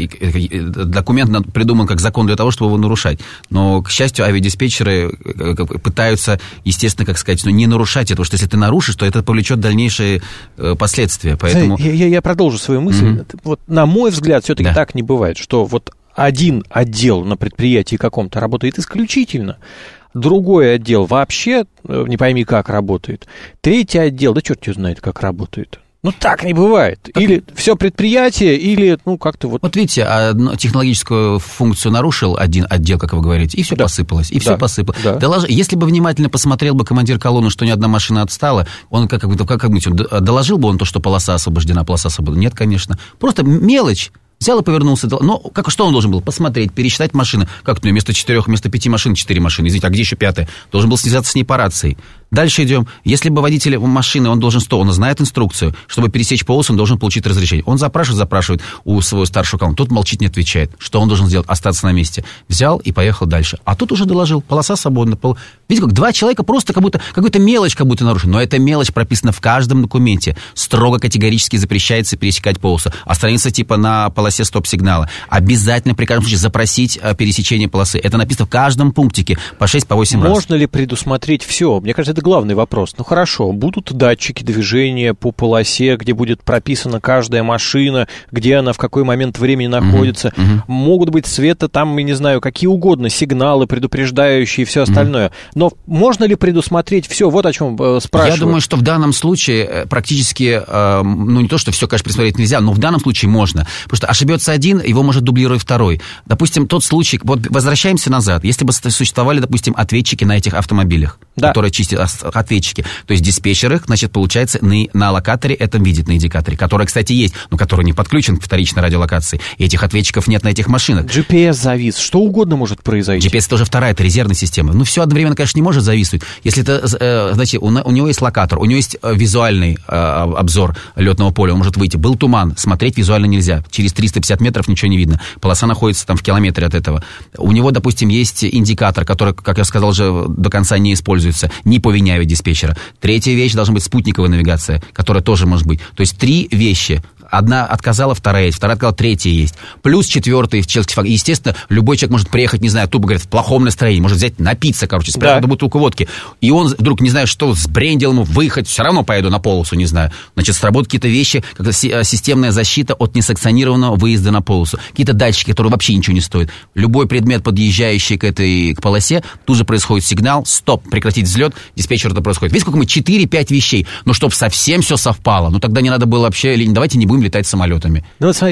документ придуман как закон для того, чтобы его нарушать. Но, к счастью, авиадиспетчеры пытаются, естественно, не нарушать это. Потому что если ты нарушишь, то это повлечет дальнейшие последствия. Поэтому... Я продолжу свою мысль. Вот, на мой взгляд, все-таки так не бывает, что вот один отдел на предприятии каком-то работает исключительно, другой отдел вообще не пойми как работает, третий отдел, да черт его знает, как работает. Так не бывает. Или все предприятие, или, как-то вот... Вот видите, технологическую функцию нарушил один отдел, как вы говорите, и все посыпалось, и все посыпалось. Да. Если бы внимательно посмотрел бы командир колонны, что ни одна машина отстала, он как доложил бы он то, что полоса освобождена, Нет, конечно. Просто мелочь. Взял и повернулся. Что он должен был? Посмотреть, пересчитать машины. Как вместо 5 машин 4 машины. Извините, а где еще 5-я? Должен был связаться с ней по рации. Дальше идем. Если бы водитель машины, он должен он знает инструкцию. Чтобы пересечь полосу, он должен получить разрешение. Он запрашивает у своего старшего колонна. Тот молчит, не отвечает. Что он должен сделать? Остаться на месте. Взял и поехал дальше. А тут уже доложил. Полоса свободна. Видите, как два человека просто какую-то мелочь нарушили. Но эта мелочь прописана в каждом документе. Строго категорически запрещается пересекать полосу. Остановиться на полосе стоп-сигнала. Обязательно при каждом случае запросить пересечение полосы. Это написано в каждом пунктике по 6-8 раз. Можно ли предусмотреть все? Мне кажется, это главный вопрос. Хорошо, будут датчики движения по полосе, где будет прописана каждая машина, где она в какой момент времени находится. Могут быть света, я не знаю, какие угодно, сигналы предупреждающие и все остальное. Но можно ли предусмотреть все? Вот о чем спрашиваю. Я думаю, что в данном случае практически, не то, что все, конечно, предусмотреть нельзя, но в данном случае можно. Потому что ошибется один, его может дублировать второй. Допустим, тот случай, вот возвращаемся назад, если бы существовали, допустим, ответчики на этих автомобилях, которые чистят ответчики, то есть диспетчер их, получается, на локаторе этом видит, на индикаторе, который, кстати, есть, но который не подключен к вторичной радиолокации. И этих ответчиков нет на этих машинах. GPS завис, что угодно может произойти. GPS тоже вторая, это резервная система. Все одновременно, конечно, не может зависнуть. Если это, знаете, у него есть локатор, у него есть визуальный обзор летного поля, он может выйти. Был туман, смотреть визуально нельзя. Через 350 метров ничего не видно. Полоса находится в километре от этого. У него, допустим, есть индикатор, который, как я сказал, уже до конца не используется. Не по вине авиадиспетчера. Третья вещь должна быть спутниковая навигация, которая тоже может быть. То есть 3 вещи. Одна отказала, вторая есть, вторая отказала, третья есть. Плюс 4-й человеческий фактор. Естественно, любой человек может приехать, не знаю, тупо говорит, в плохом настроении, может взять, напиться, спрятать бутылку водки. И он вдруг, не знаю, что, сбрендил ему, выехать, все равно поеду на полосу, не знаю. Сработают какие-то вещи, как системная защита от несанкционированного выезда на полосу. Какие-то датчики, которые вообще ничего не стоят. Любой предмет, подъезжающий к полосе, тут же происходит сигнал, стоп, прекратить взлет, диспетчер это происходит. Видите, сколько мы 4-5 вещей, но чтобы совсем все совпало, тогда не надо было вообще, давайте не будем летать самолетами.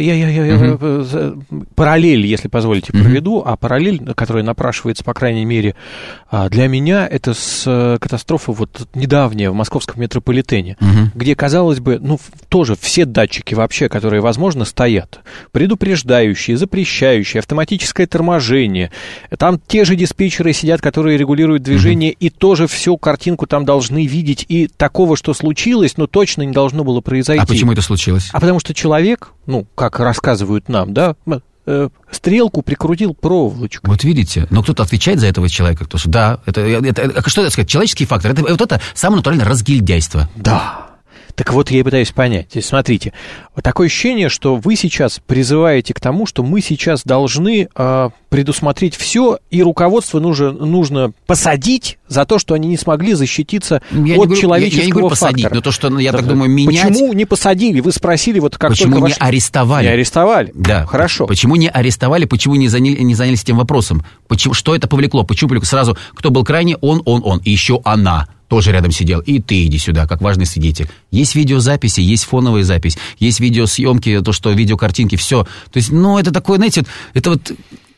Я параллель, если позволите, проведу, а параллель, которая напрашивается, по крайней мере, для меня, это с катастрофы недавняя в московском метрополитене, где, казалось бы, тоже все датчики вообще, которые, возможно, стоят, предупреждающие, запрещающие, автоматическое торможение, там те же диспетчеры сидят, которые регулируют движение, и тоже всю картинку там должны видеть, и такого, что случилось, точно не должно было произойти. А почему это случилось? А потому что человек, как рассказывают нам, стрелку прикрутил проволочкой. Вот видите, но кто-то отвечает за этого человека, кто что, да, что это сказать, человеческий фактор, это самое натуральное разгильдяйство. Да. Так вот, я и пытаюсь понять. Здесь, смотрите, такое ощущение, что вы сейчас призываете к тому, что мы сейчас должны предусмотреть все, и руководство нужно посадить за то, что они не смогли защититься от человеческого я не говорю посадить, фактора. Но то, что, я так думаю, менять... Почему не посадили? Вы спросили, как почему только не арестовали? Не арестовали? Да. Хорошо. Почему не арестовали, почему не занялись этим вопросом? Что это повлекло? Почему повлекло? Сразу, кто был крайне? Он, и еще она. тоже рядом сидел, и ты иди сюда, как важный свидетель. Есть видеозаписи, есть фоновая запись, есть видеосъемки, то, что видеокартинки, все. То есть, это такое, знаете, это вот...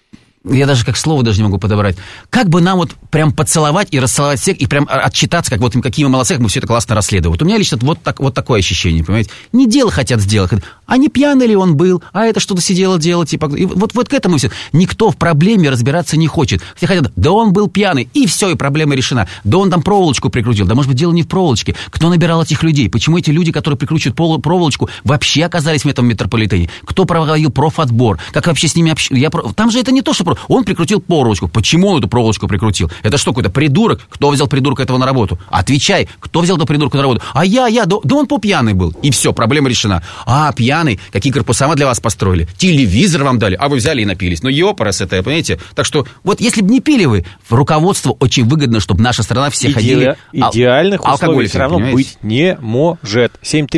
Я даже как слово даже не могу подобрать. Как бы нам вот прям поцеловать и расцеловать всех, и прям отчитаться, как вот какие мы молодцы, как мы все это классно расследовали. Вот у меня лично вот такое ощущение, понимаете? Не дело хотят сделать. А не пьяный ли он был? А это что-то сидело дело, типа... И вот к этому все. Никто в проблеме разбираться не хочет. Все хотят, да он был пьяный, и все, и проблема решена. Да он там проволочку прикрутил. Да, может быть, дело не в проволочке. Кто набирал этих людей? Почему эти люди, которые прикручивают проволочку, вообще оказались в этом метрополитене? Кто проводил профотбор? Как вообще с ними общаться? Там же это не то, что... Он прикрутил проволочку. Почему он эту проволочку прикрутил? Это что, какой-то придурок? Кто взял придурка этого на работу? Отвечай, кто взял этого придурка на работу? А я, да он попьяный был. И все, проблема решена. А, пьяный, какие корпуса мы для вас построили? Телевизор вам дали, а вы взяли и напились. Ну, ёпарас это, понимаете? Так что, вот если бы не пили вы, руководству очень выгодно, чтобы наша страна все ходили... Идеальных условий все равно быть не может.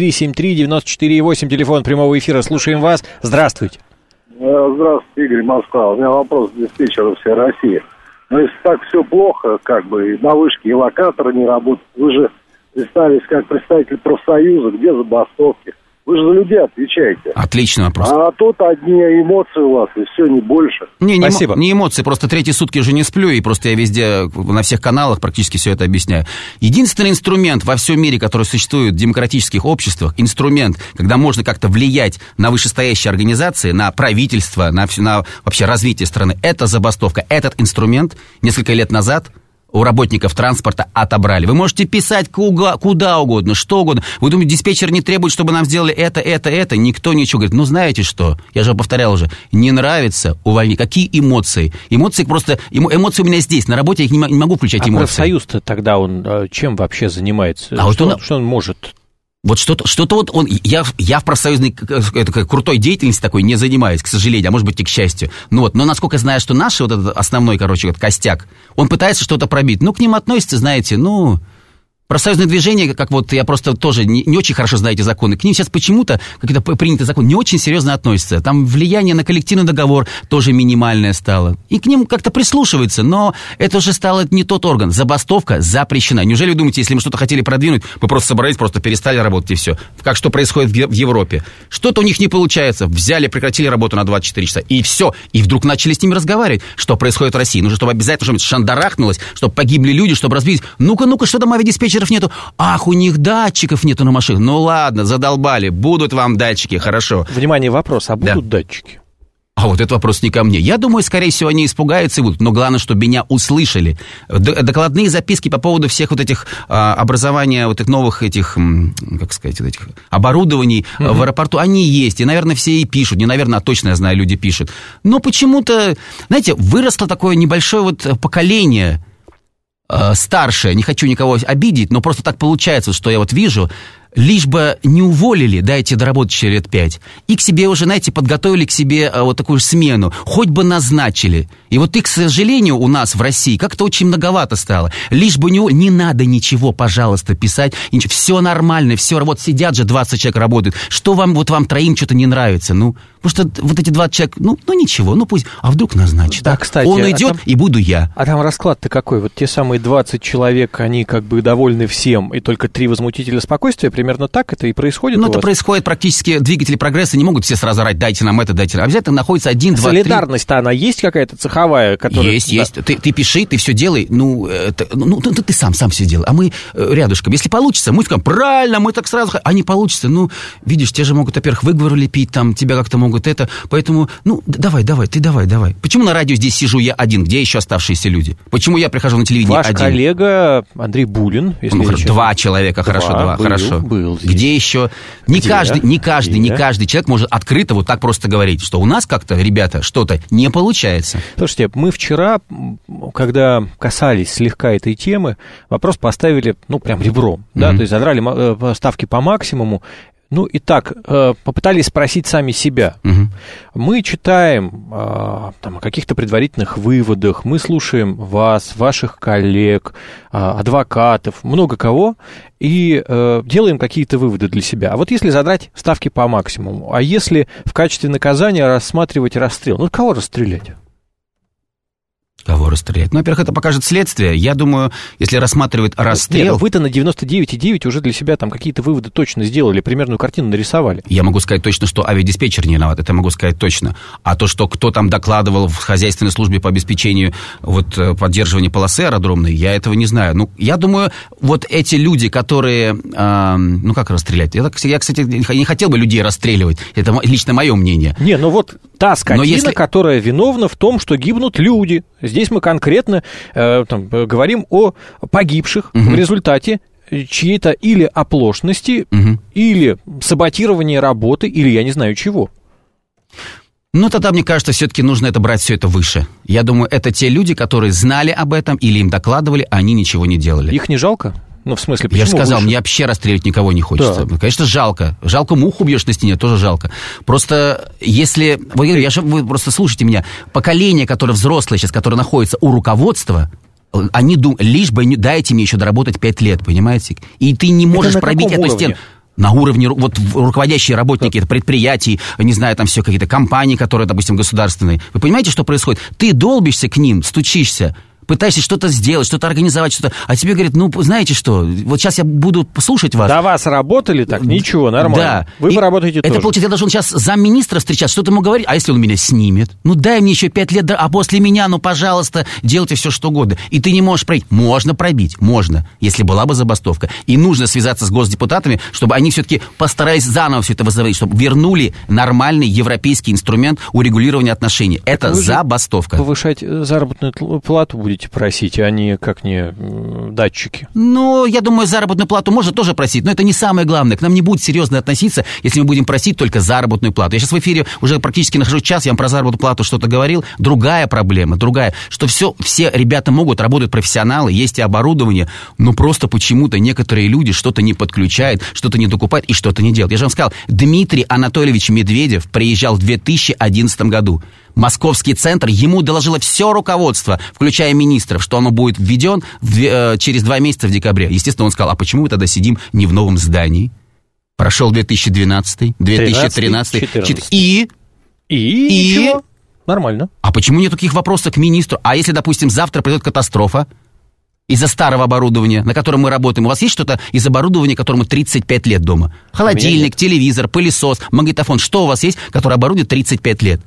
7373948, телефон прямого эфира. Слушаем вас. Здравствуйте. Здравствуйте, Игорь, Москва. У меня вопрос к диспетчеру всей России. Если так все плохо, и на вышке, и локаторы не работают, вы же представились как представитель профсоюза, где забастовки? Вы же за людей отвечаете. Отличный вопрос. А тут одни эмоции у вас, и все, не больше. Спасибо. Не эмоции, просто третьи сутки уже не сплю, и просто я везде, на всех каналах практически все это объясняю. Единственный инструмент во всем мире, который существует в демократических обществах, инструмент, когда можно как-то влиять на вышестоящие организации, на правительство, на вообще развитие страны, это забастовка. Этот инструмент несколько лет назад у работников транспорта отобрали. Вы можете писать куда угодно, что угодно. Вы думаете, диспетчер не требует, чтобы нам сделали это? Никто ничего говорит. Знаете что? Я же повторял уже. Не нравится, увольни. Какие эмоции? Эмоции у меня здесь. На работе я их не могу включать эмоции. А профсоюз-то тогда он чем вообще занимается? Что он может... Вот что-то вот он... Я в профсоюзной крутой деятельности такой не занимаюсь, к сожалению, а может быть и к счастью. Но насколько я знаю, что наш вот этот основной, костяк, он пытается что-то пробить. К ним относится, знаете, профсоюзное движение, как вот я просто тоже не очень хорошо знаю эти законы, к ним сейчас почему-то, как это принятый закон, не очень серьезно относятся. Там влияние на коллективный договор тоже минимальное стало. И к ним как-то прислушиваются, но это уже стало не тот орган. Забастовка запрещена. Неужели вы думаете, если мы что-то хотели продвинуть, мы просто собрались, просто перестали работать и все? Как что происходит в Европе? Что-то у них не получается. Взяли, прекратили работу на 24 часа. И все. И вдруг начали с ними разговаривать. Что происходит в России? Нужно, чтобы обязательно что-нибудь шандарахнулось, чтобы погибли люди, чтобы разбились. Ну-ка, что там авиадиспетчеров нету? Ах, у них датчиков нету на машинах. Ну ладно, задолбали. Будут вам датчики, хорошо. Внимание, вопрос. А будут датчики? А вот этот вопрос не ко мне. Я думаю, скорее всего, они испугаются и будут. Но главное, чтобы меня услышали. Докладные записки по поводу всех вот этих образования, вот этих новых этих, этих оборудований в аэропорту, они есть. И, наверное, все и пишут. Не, наверное, а точно, я знаю, люди пишут. Но почему-то, знаете, выросло такое небольшое вот поколение старшее. Не хочу никого обидеть, но просто так получается, что я вот вижу... Лишь бы не уволили, дайте доработать еще лет 5. И к себе уже, знаете, подготовили к себе вот такую смену. Хоть бы назначили. И вот их, к сожалению, у нас в России как-то очень многовато стало. Лишь бы не надо ничего, пожалуйста, писать. Все нормально, все. Вот сидят же 20 человек работают. Что вам троим что-то не нравится? Потому что вот эти 20 человек, ничего, пусть. А вдруг назначат? Да, кстати. Он идет, и буду я. А там расклад-то какой? Вот те самые 20 человек, они как бы довольны всем, и только 3 возмутителя спокойствия. Примерно так это и происходит. Это происходит практически. Двигатели прогресса не могут все сразу орать, дайте нам это, дайте нам. Обязательно находится 1, 2, 3. Солидарность-то она есть какая-то цеховая, которая... Есть. Ты пиши, ты все делай. Ты сам все делай. А мы рядышком. Если получится, мы скажем, правильно, мы так сразу... А не получится, видишь, те же могут, во-первых, выговор лепить, там, тебя как-то могут это. Поэтому, давай. Почему на радио здесь сижу я один? Где еще оставшиеся люди? Почему я прихожу на телевидение один? Ваш коллега Андрей Булин, если 2 человека, хорошо. Был здесь. Где еще? Не каждый человек может открыто вот так просто говорить, что у нас как-то, ребята, что-то не получается. Слушайте, мы вчера, когда касались слегка этой темы, вопрос поставили, прям ребром, да, то есть задрали ставки по максимуму. И так, попытались спросить сами себя. Мы читаем о каких-то предварительных выводах, мы слушаем вас, ваших коллег, адвокатов, много кого, и делаем какие-то выводы для себя. А вот если задрать ставки по максимуму, а если в качестве наказания рассматривать расстрел, кого расстрелять? Кого расстрелять? Ну, во-первых, это покажет следствие. Я думаю, если рассматривать расстрел... Нет, вы-то на 99,9 уже для себя там какие-то выводы точно сделали, примерную картину нарисовали. Я могу сказать точно, что авиадиспетчер не виноват, это могу сказать точно. А то, что кто там докладывал в хозяйственной службе по обеспечению поддерживания полосы аэродромной, я этого не знаю. Ну, я думаю, вот эти люди, которые... как расстрелять? Я, кстати, не хотел бы людей расстреливать. Это лично мое мнение. Не, ну вот та скотина, которая виновна в том, что гибнут люди. Здесь мы конкретно говорим о погибших в результате чьей-то или оплошности, или саботирования работы, или я не знаю чего. Ну, тогда, мне кажется, все-таки нужно брать все это выше. Я думаю, это те люди, которые знали об этом или им докладывали, а они ничего не делали. Их не жалко? Ну, в смысле, почему? Я же сказал, выше? мне вообще расстреливать никого не хочется. Да. Конечно, жалко. Жалко муху бьешь на стене, тоже жалко. Просто если... Вы просто слушайте меня. Поколение, которое взрослое сейчас, которое находится у руководства, они думают, лишь бы дайте мне еще доработать 5 лет, понимаете? И ты не можешь пробить эту стену. На уровне, вот руководящие работники, это предприятий, не знаю, там все какие-то компании, которые, допустим, государственные. Вы понимаете, что происходит? Ты долбишься к ним, стучишься, пытаешься что-то сделать, что-то организовать, что-то... А тебе говорят, ну, знаете что, вот сейчас я буду слушать вас. До вас работали так? Ничего, нормально. Да. Вы поработаете тоже. Это, получается, я должен сейчас замминистра встречать, что-то ему говорить, а если он меня снимет? Ну, дай мне еще 5 лет, а после меня, ну, пожалуйста, делайте все, что угодно. И ты не можешь пробить. Можно пробить, можно, если была бы забастовка. И нужно связаться с госдепутатами, чтобы они все-таки постарались заново все это возобновить, чтобы вернули нормальный европейский инструмент урегулирования отношений. Это забастовка. Повышать заработную плату будете просить, а не датчики? Ну, я думаю, заработную плату можно тоже просить, но это не самое главное. К нам не будут серьезно относиться, если мы будем просить только заработную плату. Я сейчас в эфире уже практически нахожусь час, я вам про заработную плату что-то говорил. Другая проблема, что все ребята могут, работают профессионалы, есть и оборудование, но просто почему-то некоторые люди что-то не подключают, что-то не докупают и что-то не делают. Я же вам сказал, Дмитрий Анатольевич Медведев приезжал в 2011 году. Московский центр, ему доложило все руководство, включая министров, что оно будет введен через 2 месяца в декабре. Естественно, он сказал, а почему мы тогда сидим не в новом здании? Прошел 2012, 2013, 2014. И ничего. Нормально. А почему нет таких вопросов к министру? А если, допустим, завтра придет катастрофа из-за старого оборудования, на котором мы работаем? У вас есть что-то из оборудования, которому 35 лет дома? Холодильник, телевизор, пылесос, магнитофон. Что у вас есть, которое оборудует 35 лет?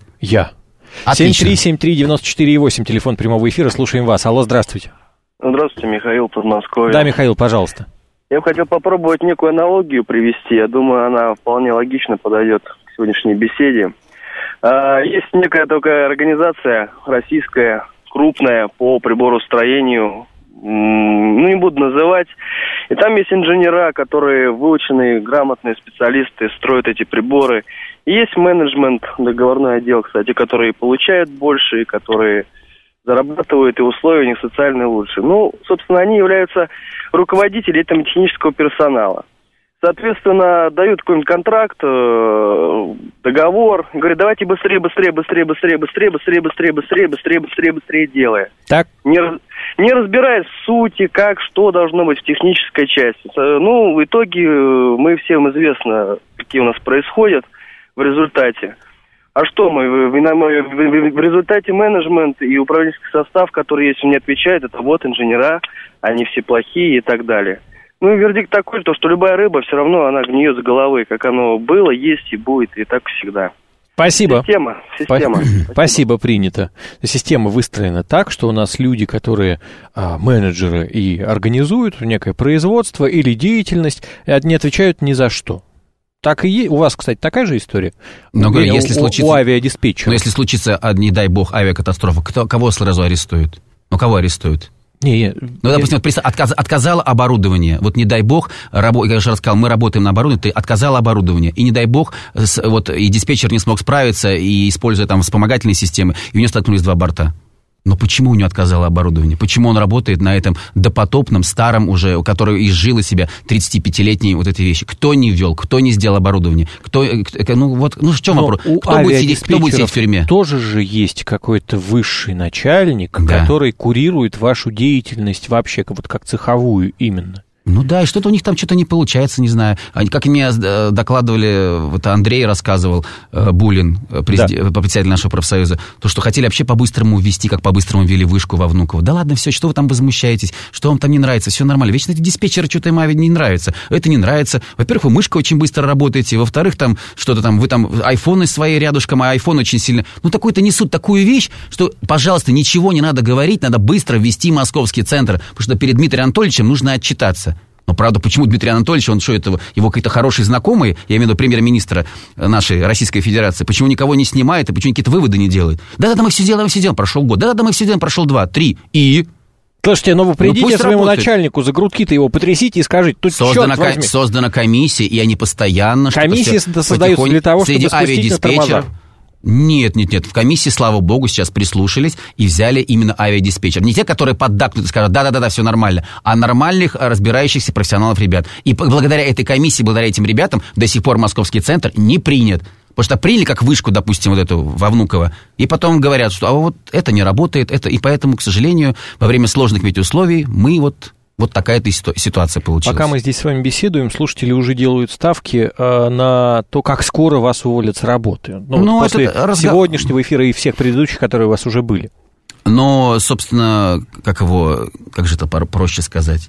7373948, телефон прямого эфира, слушаем вас. Алло, здравствуйте. Здравствуйте, Михаил, Подмосковье. Да, Михаил, пожалуйста. Я бы хотел попробовать некую аналогию привести. Я думаю, она вполне логично подойдет к сегодняшней беседе. Есть некая такая организация российская, крупная, по приборостроению, не буду называть. И там есть инженера, которые выученные, грамотные специалисты, строят эти приборы. И есть менеджмент, договорной отдел, кстати, которые получают больше, и которые зарабатывают, и условия у них социальные лучше. Ну, собственно, они являются руководителями этого технического персонала. Соответственно, дают какой-нибудь контракт, договор, говорят, давайте быстрее делаем. Так. Не разбираясь в сути, как, что должно быть в технической части. Ну, в итоге мы всем известно, какие у нас происходят в результате. А что мы? В результате менеджмент и управленческий состав, который есть, не отвечает, это вот инженера, они все плохие и так далее. Ну и вердикт такой, что любая рыба, все равно она гниет с головы, как оно было, есть и будет, и так всегда. Спасибо. Система. Спасибо, принято. Система выстроена так, что у нас люди, которые менеджеры и организуют некое производство или деятельность, не отвечают ни за что. Так и есть. У вас, кстати, такая же история? Но, говорю, если случится, у авиадиспетчера. Но если случится, не дай бог, авиакатастрофа, кого сразу арестуют? Ну, кого арестуют? Допустим, отказало оборудование. Вот не дай бог, я уже рассказал, мы работаем на оборудовании, ты отказала оборудование. И не дай бог, и диспетчер не смог справиться, и используя там вспомогательные системы, и у него столкнулись 2 борта. Но почему у него отказало оборудование? Почему он работает на этом допотопном, старом уже, который изжил из себя 35-летние вот эти вещи? Кто не ввел, кто не сделал оборудование? В чем вопрос? Кто будет сидеть в тюрьме? Тоже же есть какой-то высший начальник, который курирует вашу деятельность вообще, вот как цеховую именно. Ну да, и что-то у них там что-то не получается, не знаю. Как мне докладывали, вот Андрей рассказывал, Булин, председатель нашего профсоюза, то, что хотели вообще по-быстрому ввести, как по-быстрому ввели вышку во Внуково. Да ладно, все, что вы там возмущаетесь, что вам там не нравится, все нормально. Вечно эти диспетчеры что-то им не нравится. Это не нравится. Во-первых, вы мышкой очень быстро работаете, во-вторых, там что-то там, вы там айфоны свои рядышком, а айфон очень сильно... Ну, такой-то несут такую вещь, что, пожалуйста, ничего не надо говорить, надо быстро ввести московский центр, потому что перед Дмитрием Анатольевичем нужно отчитаться. Но, правда, почему Дмитрий Анатольевич, он что, это его какие-то хорошие знакомые, я имею в виду премьер-министра нашей Российской Федерации, почему никого не снимает и почему какие-то выводы не делает? Да-да-да, мы все делаем, прошел год. Да-да-да, мы все делаем, прошел 2, 3. И... Слушайте, вы придите своему начальнику, за грудки-то его потрясите и скажите, тут создана комиссия, и они постоянно... Комиссия создается для того, чтобы спустить на тормозах. Нет. В комиссии, слава богу, сейчас прислушались и взяли именно авиадиспетчер. Не те, которые поддакнут и скажут, да-да-да, все нормально, а нормальных, разбирающихся профессионалов ребят. И благодаря этой комиссии, благодаря этим ребятам, до сих пор московский центр не принят. Потому что приняли как вышку, допустим, вот эту во Внуково, и потом говорят, что вот это не работает, и поэтому, к сожалению, во время сложных метеоусловий мы вот такая-то ситуация получилась. Пока мы здесь с вами беседуем, слушатели уже делают ставки на то, как скоро вас уволят с работы. После сегодняшнего эфира и всех предыдущих, которые у вас уже были. Но, собственно, как же это проще сказать?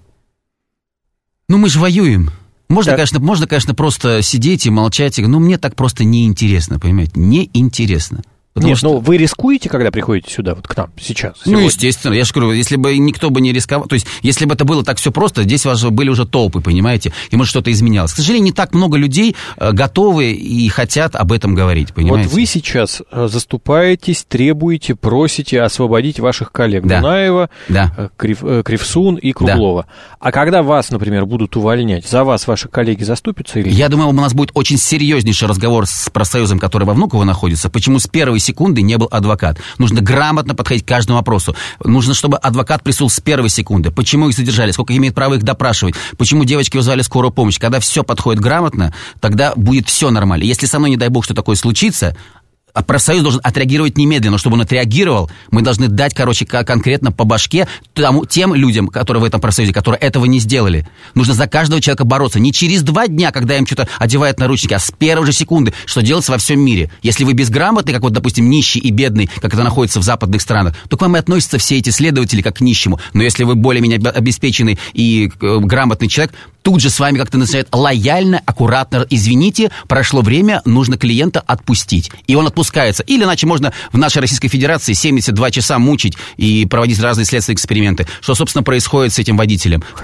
Мы же воюем. Можно, конечно, просто сидеть и молчать. Но мне так просто неинтересно, понимаете? Неинтересно. Нет, вы рискуете, когда приходите сюда, вот к нам, сейчас? Сегодня? Естественно. Я же говорю, если бы никто бы не рисковал, то есть, если бы это было так все просто, здесь у вас были уже толпы, понимаете, и, может, что-то изменялось. К сожалению, не так много людей готовы и хотят об этом говорить, понимаете? Вот вы сейчас заступаетесь, требуете, просите освободить ваших коллег. Да. Дунаева, Кривсун и Круглова. Да. А когда вас, например, будут увольнять, за вас ваши коллеги заступятся или нет? Я думаю, у нас будет очень серьезнейший разговор с профсоюзом, который во Внуково находится. Почему с первой секунды не был адвокат? Нужно грамотно подходить к каждому вопросу. Нужно, чтобы адвокат присутствовал с первой секунды. Почему их задержали? Сколько имеет права их допрашивать? Почему девочки вызвали скорую помощь? Когда все подходит грамотно, тогда будет все нормально. Если со мной, не дай бог, что такое случится, а профсоюз должен отреагировать немедленно. Но чтобы он отреагировал, мы должны дать, конкретно по башке тем людям, которые в этом профсоюзе, которые этого не сделали. Нужно за каждого человека бороться. Не через 2 дня, когда им что-то одевают наручники, а с первой же секунды, что делается во всем мире. Если вы безграмотный, как допустим, нищий и бедный, как это находится в западных странах, то к вам и относятся все эти следователи как к нищему. Но если вы более-менее обеспеченный и грамотный человек, тут же с вами как-то начинают лояльно, аккуратно, извините, прошло время, нужно клиента отпустить. И он отпускается. Или иначе можно в нашей Российской Федерации 72 часа мучить и проводить разные следственные эксперименты. Что, собственно, происходит с этим водителем. В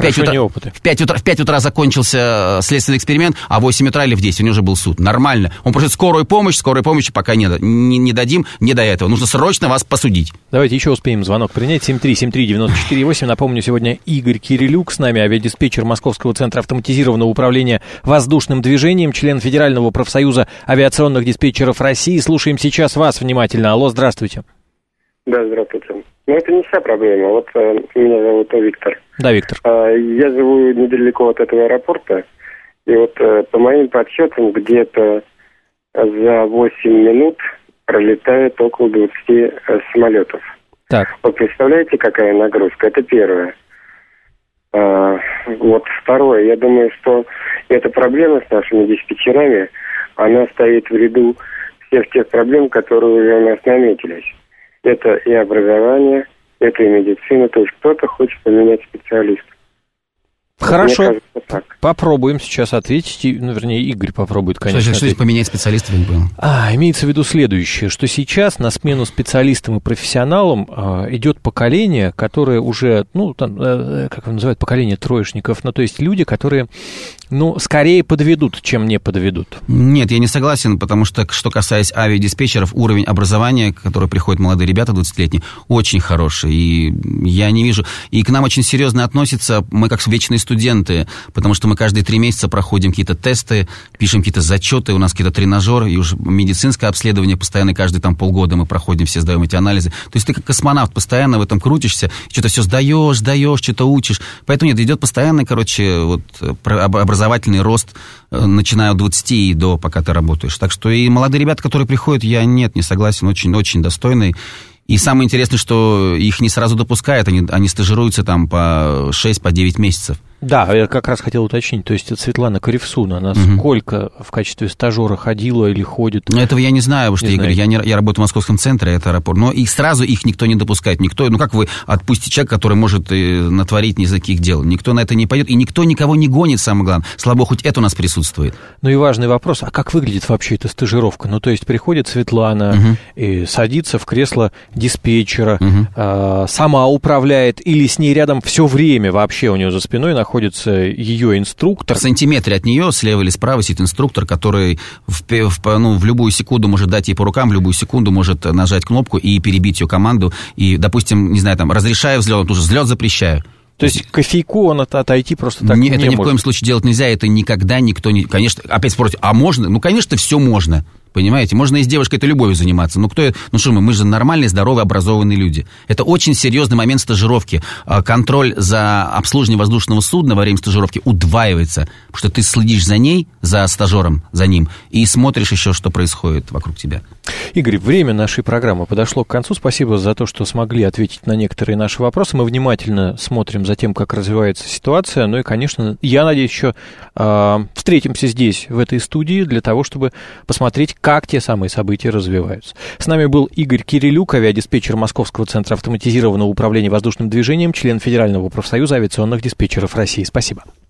5 утра закончился следственный эксперимент, а в 8 утра или в 10 у него уже был суд. Нормально. Он просит скорую помощи пока не дадим, не до этого. Нужно срочно вас посудить. Давайте еще успеем звонок принять. 7373948. Напомню, сегодня Игорь Кирилюк с нами, авиадиспетчер Московского центра автоматизированного управления воздушным движением, член Федерального профсоюза авиационных диспетчеров России. Слушаем сейчас вас внимательно. Алло, здравствуйте. Да, здравствуйте. Это не вся проблема. Вот меня зовут Виктор. Да, Виктор. Я живу недалеко от этого аэропорта. И вот по моим подсчетам где-то за 8 минут пролетает около 20 самолетов. Так. Вот представляете, какая нагрузка? Это первое. Вот второе, я думаю, что эта проблема с нашими диспетчерами, она стоит в ряду всех тех проблем, которые уже у нас наметились. Это и образование, это и медицина, то есть кто-то хочет поменять специалиста. Хорошо, кажется, попробуем сейчас ответить, вернее, Игорь попробует, конечно. Что здесь поменять специалистов, я не понял. Имеется в виду следующее, что сейчас на смену специалистам и профессионалам идет поколение, которое уже, как его называют, поколение троечников, то есть люди, которые, скорее подведут, чем не подведут. Нет, я не согласен, потому что касаясь авиадиспетчеров, уровень образования, который приходят молодые ребята 20-летние, очень хороший, и я не вижу, и к нам очень серьезно относятся, мы как вечные студенты, потому что мы каждые 3 месяца проходим какие-то тесты, пишем какие-то зачеты, у нас какие-то тренажеры, и уже медицинское обследование постоянно, каждые полгода мы проходим, все сдаем эти анализы. То есть ты как космонавт постоянно в этом крутишься, что-то все сдаешь, что-то учишь. Поэтому нет, идет постоянный, образовательный рост, начиная от 20 и до, пока ты работаешь. Так что и молодые ребята, которые приходят, я не согласен, очень-очень достойные. И самое интересное, что их не сразу допускают, они стажируются там по 6-9 месяцев. Да, я как раз хотел уточнить, то есть Светлана Каревсун, она сколько в качестве стажера ходила или ходит? Этого я не знаю, потому что, Игорь, я работаю в московском центре, это аэропорт, но и сразу их никто не допускает, как вы отпустите человека, который может натворить ни за каких дел, никто на это не пойдет, и никто никого не гонит, самое главное, слава богу, хоть это у нас присутствует. Ну и важный вопрос, а как выглядит вообще эта стажировка? Ну, то есть приходит Светлана и садится в кресло диспетчера, сама управляет, или с ней рядом все время вообще у нее за спиной находится ее инструктор? В сантиметре от нее, слева или справа, сидит инструктор, который в любую секунду может дать ей по рукам, в любую секунду может нажать кнопку и перебить ее команду, и, допустим, не знаю, там, разрешаю взлет, уже взлет запрещаю. То есть кофейку он отойти просто так не может? Это ни в коем случае делать нельзя, это никогда никто не... Конечно, опять спросите, а можно? Ну, конечно, все можно. Понимаете, можно и с девушкой этой любовью заниматься. Мы же нормальные, здоровые, образованные люди. Это очень серьезный момент стажировки. Контроль за обслуживанием воздушного судна во время стажировки удваивается, потому что ты следишь за ней, за стажером, за ним, и смотришь еще, что происходит вокруг тебя. Игорь, время нашей программы подошло к концу. Спасибо за то, что смогли ответить на некоторые наши вопросы. Мы внимательно смотрим за тем, как развивается ситуация. Ну и, конечно, я надеюсь, еще встретимся здесь, в этой студии, для того, чтобы посмотреть, как те самые события развиваются. С нами был Игорь Кирилюк, авиадиспетчер Московского центра автоматизированного управления воздушным движением, член Федерального профсоюза авиационных диспетчеров России. Спасибо.